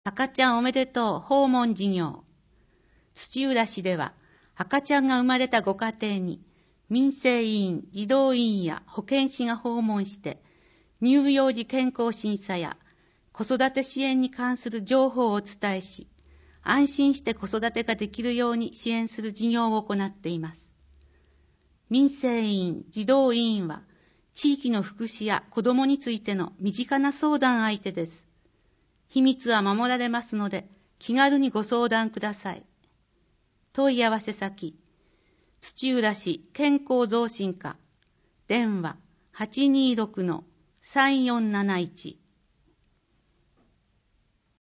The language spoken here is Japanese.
赤ちゃんおめでとう訪問事業。土浦市では赤ちゃんが生まれたご家庭に民生委員、児童委員や保健師が訪問して乳幼児健康審査や子育て支援に関する情報をお伝えし、安心して子育てができるように支援する事業を行っています。民生委員、児童委員は地域の福祉や子どもについての身近な相談相手です。秘密は守られますので、気軽にご相談ください。問い合わせ先、土浦市健康増進課、電話 826-3471